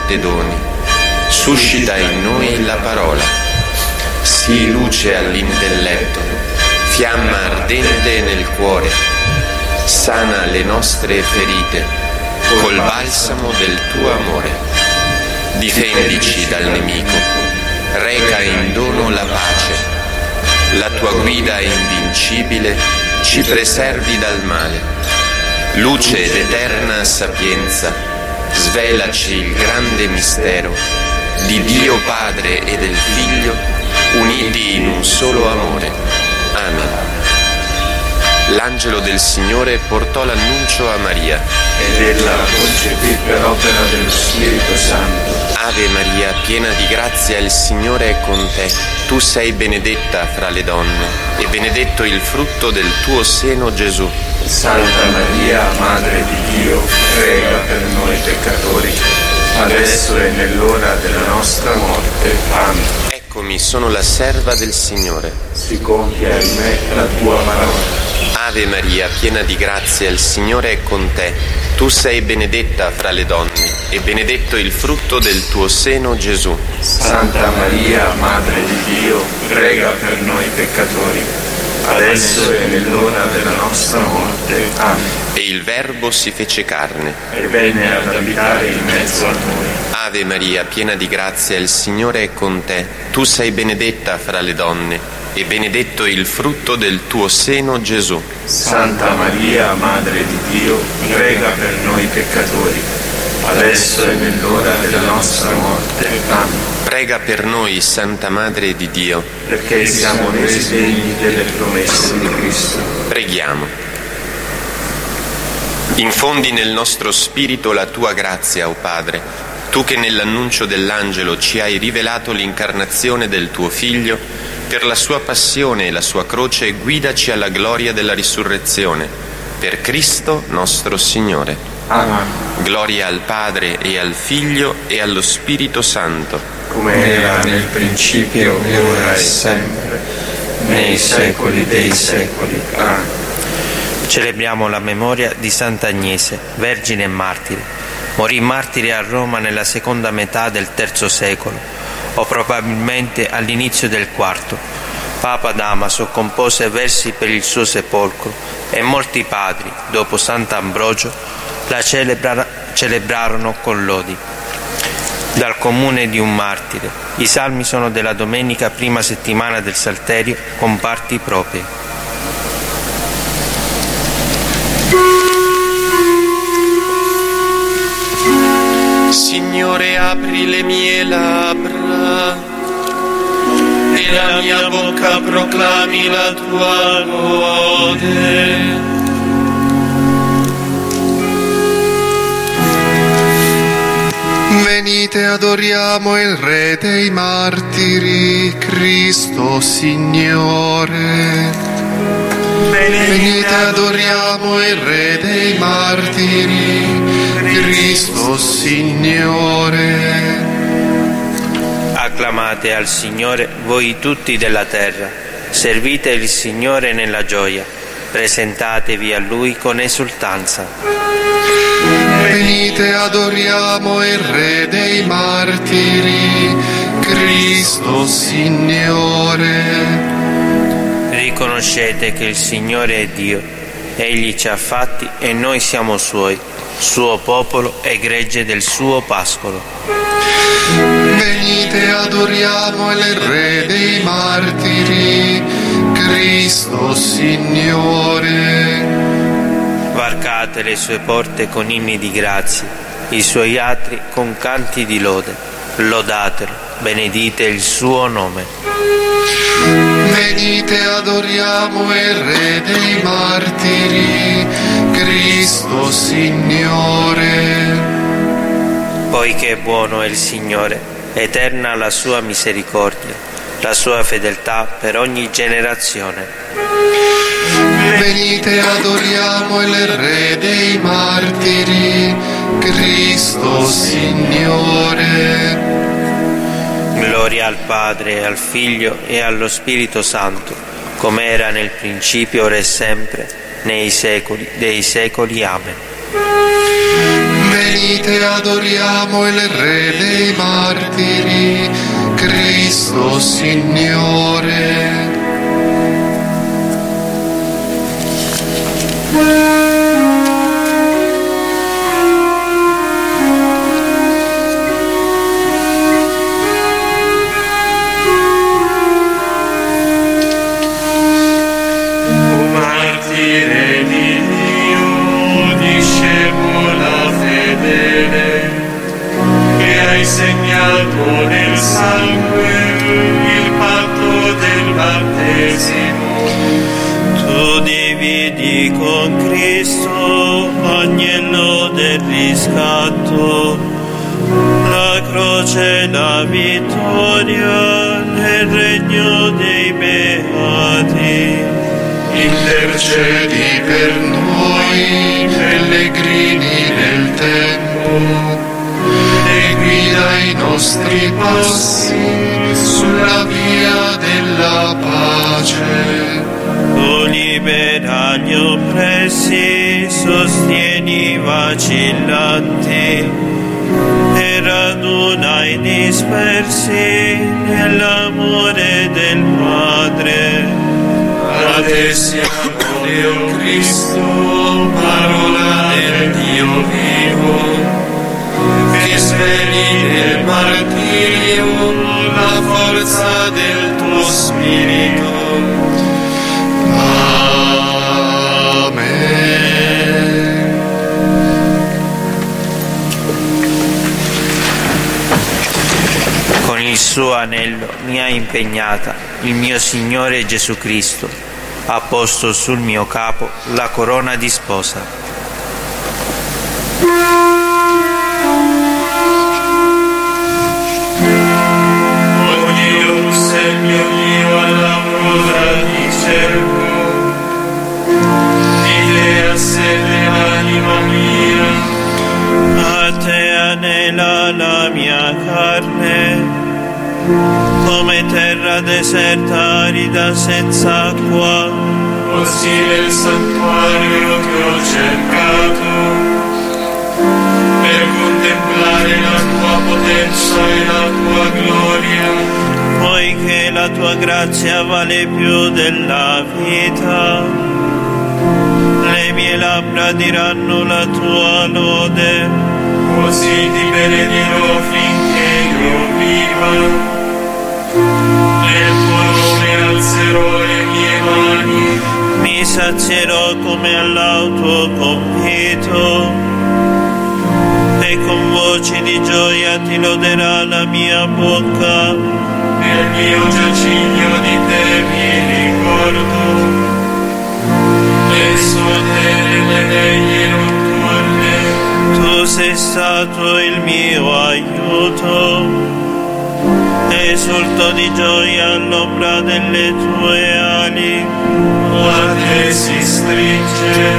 7 doni. Suscita in noi la parola. Sii luce all'intelletto, fiamma ardente nel cuore. Sana le nostre ferite col balsamo del tuo amore. Difendici dal nemico, reca in dono la pace. La tua guida invincibile ci preservi dal male. Luce ed eterna sapienza, svelaci il grande mistero di Dio Padre e del Figlio, uniti in un solo amore. Amen. L'angelo del Signore portò l'annuncio a Maria. Ed ella concepì per opera dello Spirito Santo. Ave Maria, piena di grazia, il Signore è con te. Tu sei benedetta fra le donne, e benedetto il frutto del tuo seno, Gesù. Santa Maria, Madre di Dio, prega per noi peccatori, adesso e nell'ora della nostra morte. Amen. Eccomi, sono la serva del Signore. Si compia in me la tua parola. Ave Maria, piena di grazia, il Signore è con te. Tu sei benedetta fra le donne, e benedetto il frutto del tuo seno, Gesù. Santa Maria, Madre di Dio, prega per noi peccatori, adesso e nell'ora della nostra morte. Amen. E il Verbo si fece carne e venne ad abitare in mezzo a noi. Ave Maria, piena di grazia, il Signore è con te. Tu sei benedetta fra le donne, e benedetto il frutto del tuo seno, Gesù. Santa Maria, Madre di Dio, prega per noi peccatori, adesso e nell'ora della nostra morte. Amen. Prega per noi, Santa Madre di Dio, perché siamo resi degni delle promesse di Cristo. Preghiamo. Infondi nel nostro spirito la tua grazia, o Padre, tu che nell'annuncio dell'angelo ci hai rivelato l'incarnazione del tuo Figlio. Per la sua passione e la sua croce guidaci alla gloria della risurrezione. Per Cristo nostro Signore. Amen. Gloria al Padre e al Figlio e allo Spirito Santo. Come era nel principio, ora e sempre, nei secoli dei secoli. Amen. Celebriamo la memoria di Sant'Agnese, vergine e martire. Morì martire a Roma nella seconda metà del III secolo, o probabilmente all'inizio del IV. Papa Damaso compose versi per il suo sepolcro e molti padri, dopo Sant'Ambrogio, la celebrarono con lodi. Dal comune di un martire. I salmi sono della domenica prima settimana del Salterio con parti proprie. Signore, apri le mie labbra e la mia bocca proclami la tua lode. Venite, adoriamo il Re dei martiri, Cristo Signore. Venite, adoriamo il Re dei martiri, Cristo Signore. Acclamate al Signore voi tutti della terra, servite il Signore nella gioia, presentatevi a Lui con esultanza. Venite, adoriamo il Re dei martiri, Cristo Signore. Riconoscete che il Signore è Dio, Egli ci ha fatti e noi siamo Suoi, suo popolo e gregge del suo pascolo. Venite, adoriamo il Re dei martiri, Cristo Signore. Varcate le sue porte con inni di grazia, i suoi atri con canti di lode. Lodatelo, benedite il suo nome. Venite, adoriamo il Re dei martiri, Cristo Signore. Poiché buono è il Signore, eterna la sua misericordia, la sua fedeltà per ogni generazione. Venite, adoriamo il Re dei martiri, Cristo Signore. Gloria al Padre, al Figlio e allo Spirito Santo, come era nel principio, ora e sempre, nei secoli dei secoli. Amen. Venite, adoriamo il Re dei martiri, Cristo Signore. Segnato nel sangue il patto del battesimo. Tu dividi con Cristo, agnello del riscatto, la croce e la vittoria nel regno dei beati. Intercedi per noi, pellegrini nel tempo, e guida i nostri passi sulla via della pace. Tu libera gli oppressi, sostieni i vacillanti e raduna i dispersi nell'amore del Padre. A te siamo, Dio Cristo, parola del Dio vivo, che sveli nel martirio la forza del tuo spirito. Amen. Con il suo anello mi ha impegnata il mio Signore Gesù Cristo, ha posto sul mio capo la corona di sposa. La mia carne, come terra deserta arida senza acqua, così nel santuario ti ho cercato, per contemplare la tua potenza e la tua gloria. Poiché la tua grazia vale più della vita, le mie labbra diranno la tua lode. Così ti benedirò finché io viva, nel tuo nome alzerò le mie mani. Mi sazierò come all'auto compito, e con voci di gioia ti loderà la mia bocca. Nel mio giaciglio di te mi ricordo, le sode le veglie notturne. Tu sei stato il mio aiuto, esulto di gioia all'ombra delle tue ali. A te si stringe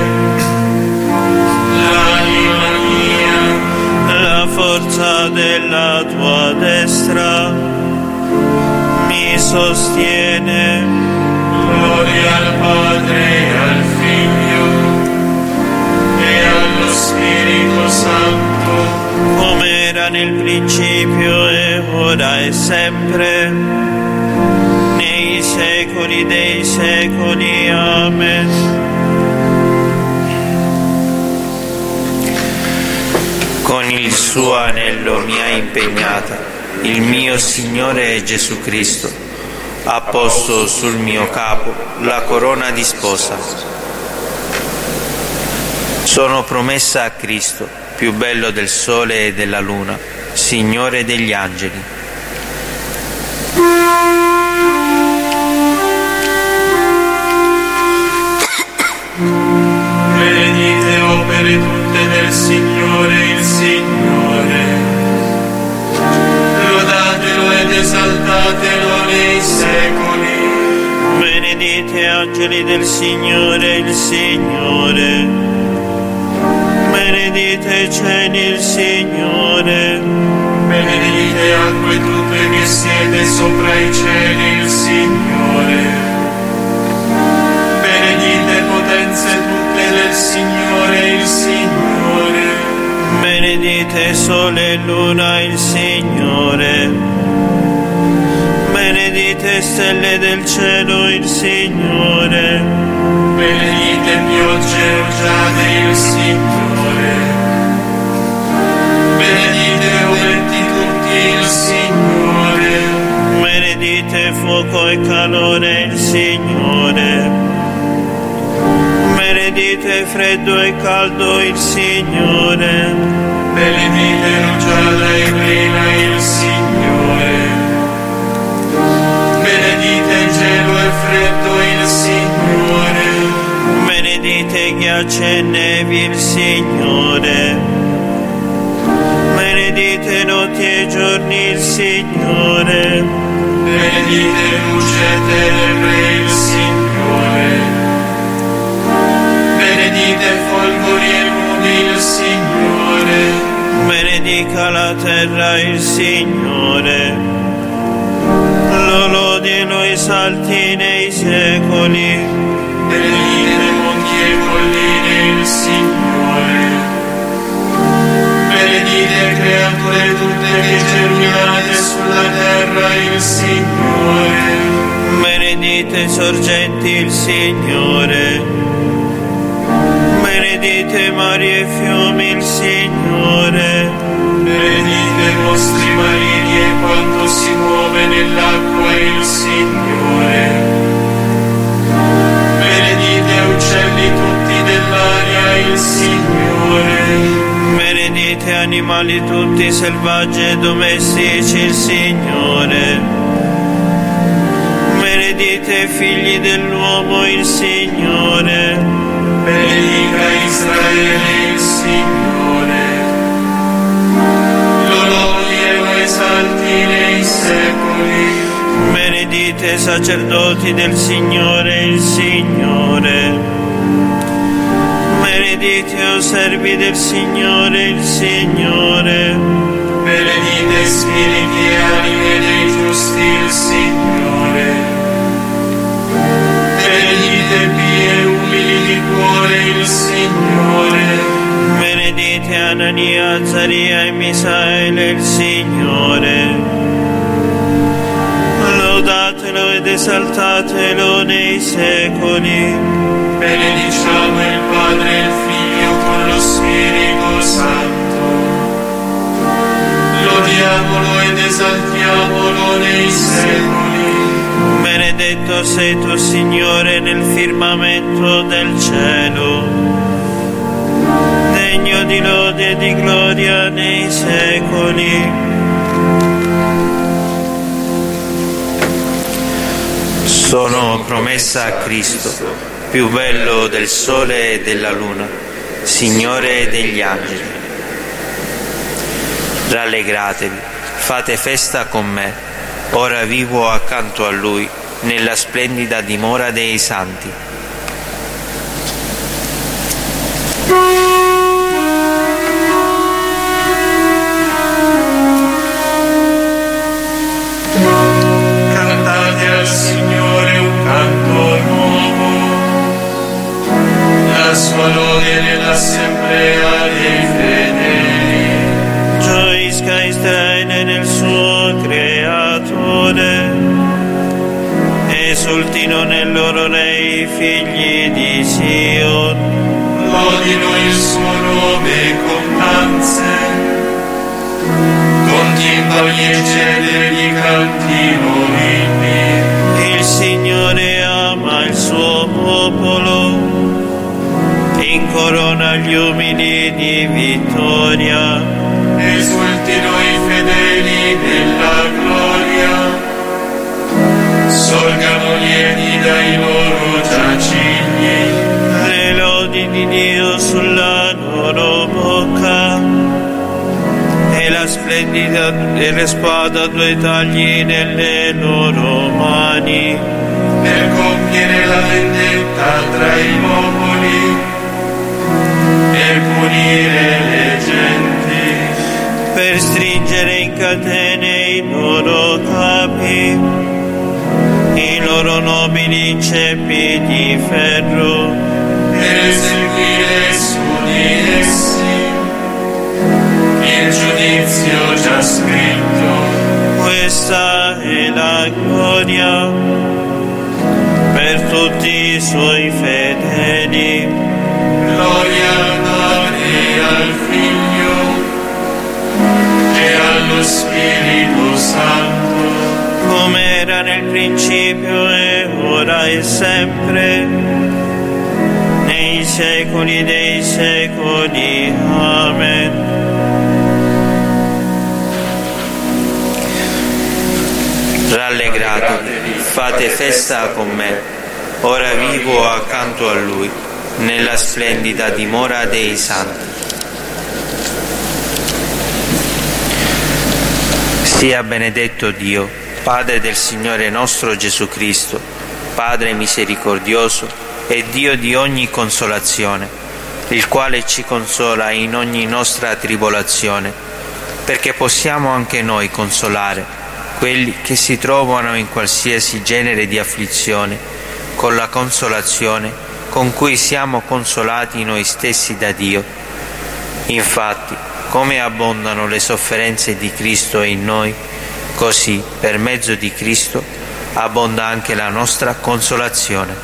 l'anima mia, la forza della tua destra mi sostiene. Gloria al Padre e al Figlio e allo Spirito Santo, come era nel principio e ora e sempre, nei secoli dei secoli. Amen. Con il suo anello mi ha impegnata il mio Signore Gesù Cristo, ha posto sul mio capo la corona di sposa. Sono promessa a Cristo, più bello del sole e della luna, Signore degli angeli. benedite opere tutte del Signore il Signore, lodatelo ed esaltatelo nei secoli. Benedite angeli del Signore il Signore, benedite cieli il Signore, benedite acque tutte che siete sopra i cieli il Signore, benedite potenze tutte del Signore il Signore, benedite e luna il Signore. Benedite stelle del cielo il Signore. Benedite piogge e rugiade il Signore. Benedite venti tutti il Signore. Benedite fuoco e calore il Signore. Benedite freddo e caldo il Signore. Benedite rugiada e brina il Signore. Benedite gelo e freddo il Signore. Benedite ghiaccio e nevi il Signore. Benedite notti e giorni il Signore. Benedite luce e tenebre il Signore. Benedite folgori e nudi il Signore. Benedica la terra il Signore. Lo lodi e lo esalti nei secoli. Benedite monti e colline il Signore. Benedite creature tutte che germinate sulla terra il Signore. Benedite sorgenti il Signore. Benedite mari e fiumi il Signore. Benedite i vostri marini e quanto si muove nell'acqua il Signore. Benedite uccelli tutti dell'aria il Signore. Benedite animali tutti selvaggi e domestici il Signore. Benedite figli dell'uomo il Signore. Benedica Israele il Signore. Lo lodi e lo esalti nei secoli. Benedite sacerdoti del Signore il Signore. Benedite o servi del Signore il Signore. Benedite spiriti e anime dei giusti il Signore. Benedite pie e umili di cuore il Signore. Benedite Anania, Azaria e Misaele il Signore. Lodatelo ed esaltatelo nei secoli. Benediciamo il Padre e il Figlio con lo Spirito Santo. Lodiamolo ed esaltiamolo nei secoli. Benedetto sei tu, Signore, nel firmamento del cielo, degno di lode e di gloria nei secoli. Sono promessa a Cristo, più bello del sole e della luna, Signore degli angeli. Rallegratevi, fate festa con me. Ora vivo accanto a Lui, nella splendida dimora dei santi. Cantate al Signore un canto nuovo, la sua lode nell'assemblea dei fedeli. Gioisca Israele nel suo Creatore, esultino nel loro Re i figli di Sion. Lodino il suo nome con danze, con timpani e cedri cantino inni. Il Signore ama il suo popolo, incorona gli umili di vittoria. Esultino i fedeli nella gloria, sorgano lieti dai loro giacigli. Le lodi di Dio sulla loro bocca e la splendida delle spade a due tagli nelle loro mani. Per compiere la vendetta tra i popoli, per punire le genti, per stringere in catene i loro capi, i loro nobili ceppi di ferro, per eseguire su di essi il giudizio dall'inizio già scritto. Questa è la gloria per tutti i suoi fedeli. Gloria al Padre, al Figlio e allo Spirito Santo, come era nel principio e ora e sempre, nei secoli dei secoli. Amen. Rallegratevi, fate festa con me, ora vivo accanto a Lui, nella splendida dimora dei santi. Sia benedetto Dio, Padre del Signore nostro Gesù Cristo, Padre misericordioso e Dio di ogni consolazione, il quale ci consola in ogni nostra tribolazione, perché possiamo anche noi consolare quelli che si trovano in qualsiasi genere di afflizione, con la consolazione con cui siamo consolati noi stessi da Dio. Infatti, come abbondano le sofferenze di Cristo in noi, così, per mezzo di Cristo, abbonda anche la nostra consolazione.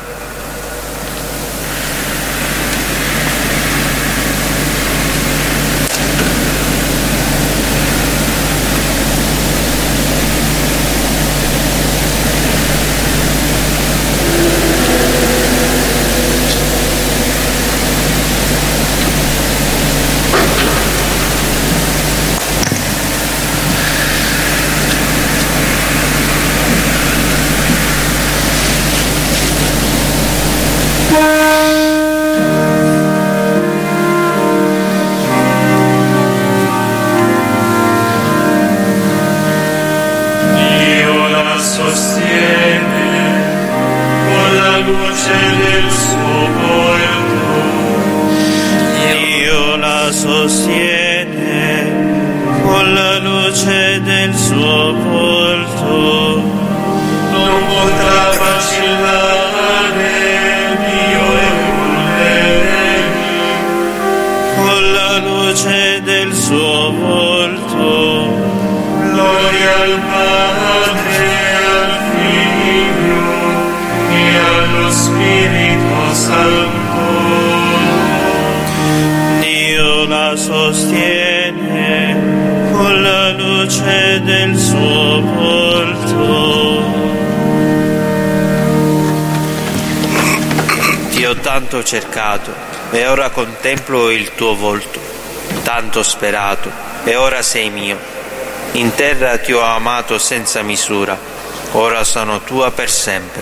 Tanto cercato e ora contemplo il tuo volto, tanto sperato e ora sei mio. In terra ti ho amato senza misura, ora sono tua per sempre.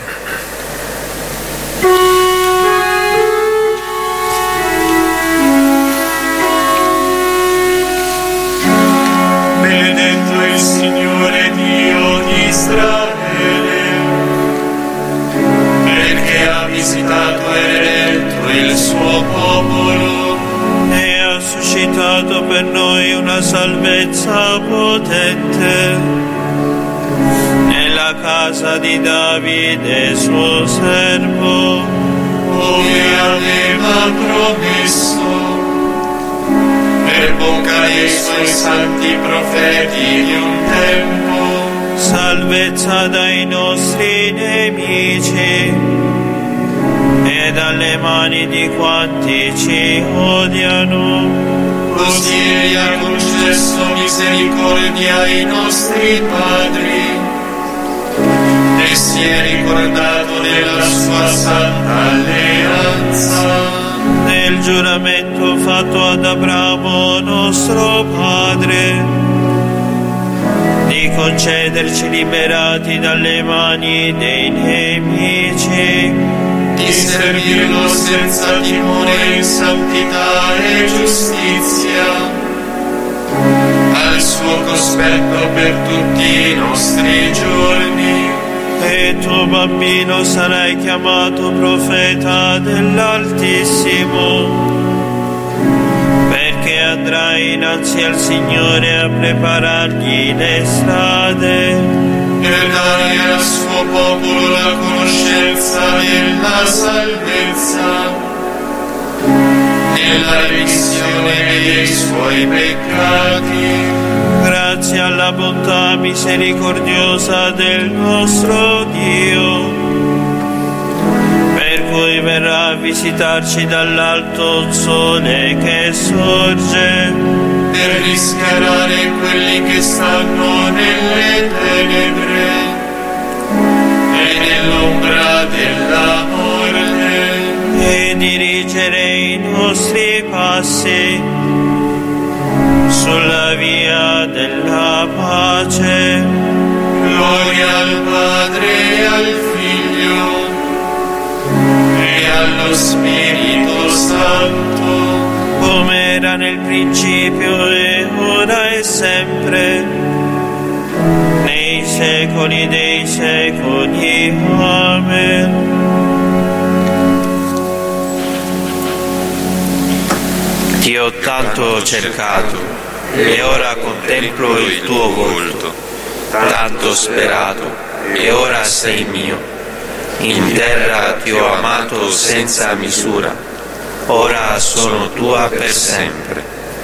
Benedetto il Signore Dio di Israele, perché ha visitato e eletto il suo popolo e ha suscitato per noi una salvezza potente nella casa di Davide suo servo, come aveva promesso per bocca dei suoi santi profeti di un tempo. Salvezza dai nostri nemici e dalle mani di quanti ci odiano. Così egli ha concesso misericordia ai nostri padri e si è ricordato della sua santa alleanza, nel giuramento fatto ad Abramo nostro padre, di concederci liberati dalle mani dei nemici, di servirlo senza timore in santità e giustizia, al suo cospetto per tutti i nostri giorni. E tuo bambino sarai chiamato profeta dell'Altissimo, perché andrai innanzi al Signore a preparargli le strade, per dare al suo popolo la conoscenza della salvezza, nella remissione dei suoi peccati, Grazie alla bontà misericordiosa del nostro Dio, per cui verrà a visitarci dall'alto sole che sorge, per rischiarare quelli che stanno nelle tenebre e nell'ombra della morte, e dirigere i nostri passi sulla via della pace. Gloria al Padre e al Figlio e allo Spirito Santo, come era nel principio e ora e sempre, nei secoli dei secoli. Amen. Ti ho tanto cercato e ora contemplo il tuo volto, tanto sperato e ora sei mio. In terra ti ho amato senza misura, ora sono tua per sempre.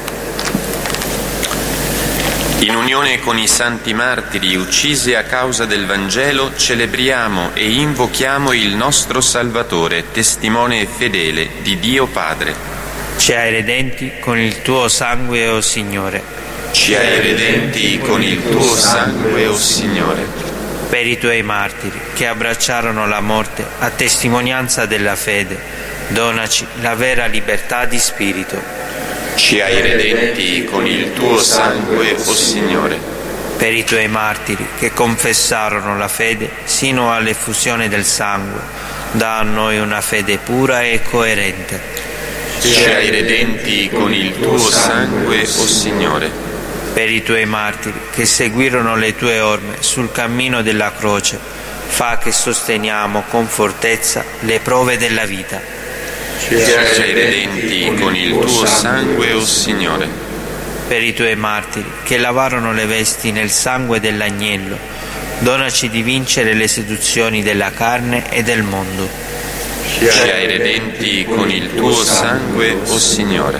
In unione con i santi martiri uccisi a causa del Vangelo, celebriamo e invochiamo il nostro Salvatore, testimone fedele di Dio Padre. Ci hai redenti con il tuo sangue, o Signore. Ci hai redenti con il tuo sangue, o Signore. Per i tuoi martiri che abbracciarono la morte a testimonianza della fede, donaci la vera libertà di spirito. Ci hai redenti con il tuo sangue, o Signore. Per i tuoi martiri che confessarono la fede sino all'effusione del sangue, dà a noi una fede pura e coerente. Ci hai redenti con il tuo sangue, o Signore. Per i tuoi martiri che seguirono le tue orme sul cammino della croce, fa che sosteniamo con fortezza le prove della vita. Ci hai redenti con il tuo sangue, o Signore. Per i tuoi martiri che lavarono le vesti nel sangue dell'agnello, donaci di vincere le seduzioni della carne e del mondo. Ci hai redenti con il tuo sangue, o Signore.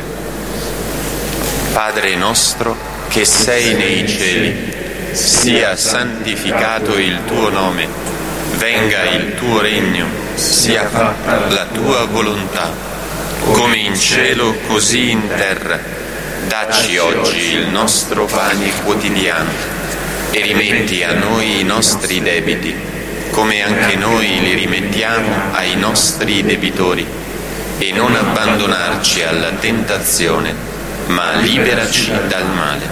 Padre nostro che sei nei cieli, sia santificato il tuo nome, venga il tuo regno, sia fatta la tua volontà, come in cielo così in terra. Dacci oggi il nostro pane quotidiano e rimetti a noi i nostri debiti, come anche noi li rimettiamo ai nostri debitori, e non abbandonarci alla tentazione, ma liberaci dal male.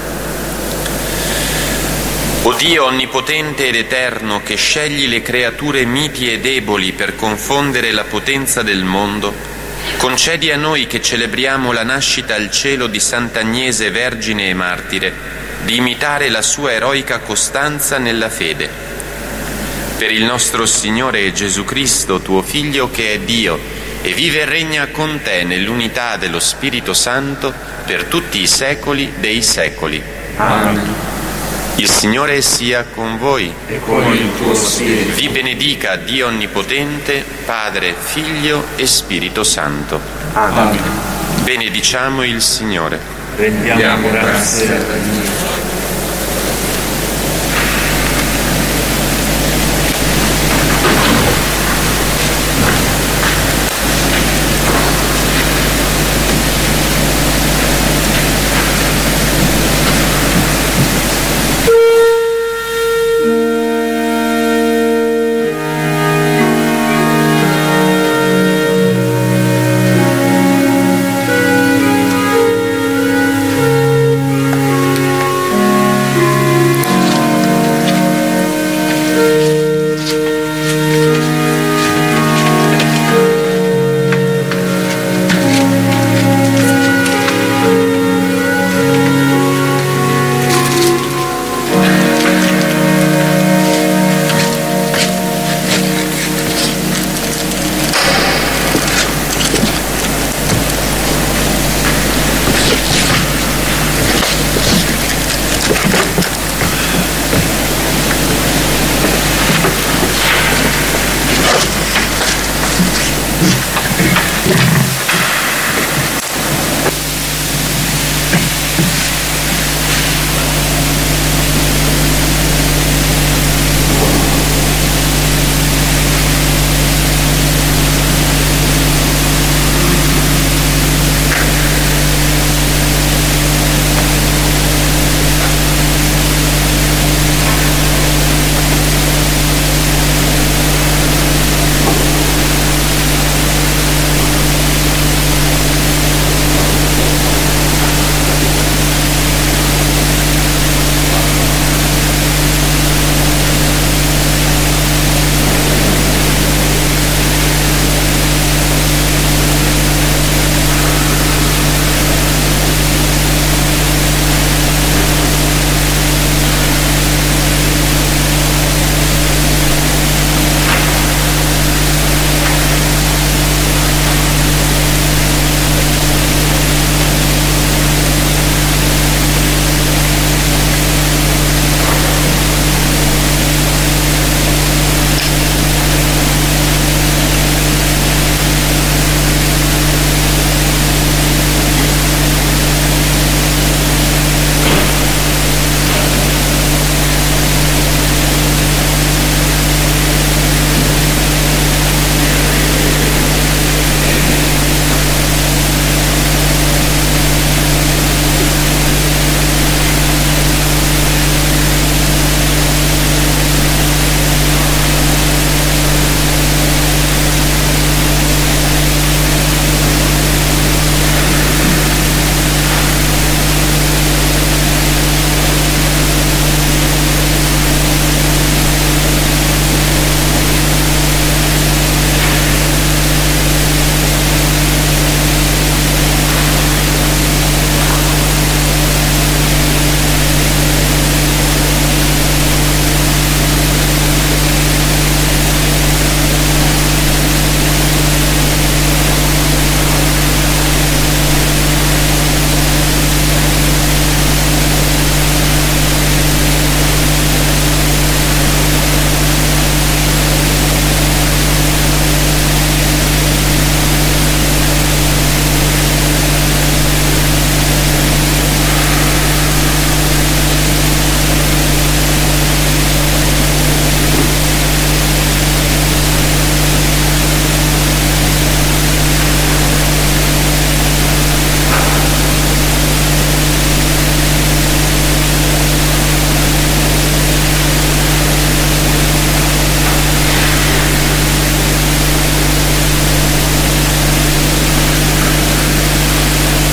O Dio onnipotente ed eterno, che scegli le creature miti e deboli per confondere la potenza del mondo, concedi a noi che celebriamo la nascita al cielo di Sant'Agnese Vergine e Martire, di imitare la sua eroica costanza nella fede. Per il nostro Signore Gesù Cristo, tuo Figlio, che è Dio e vive e regna con te nell'unità dello Spirito Santo per tutti i secoli dei secoli. Amen. Il Signore sia con voi E con il tuo spirito. Vi benedica Dio Onnipotente, Padre, Figlio e Spirito Santo. Amen. Benediciamo il Signore. Rendiamo grazie a Dio.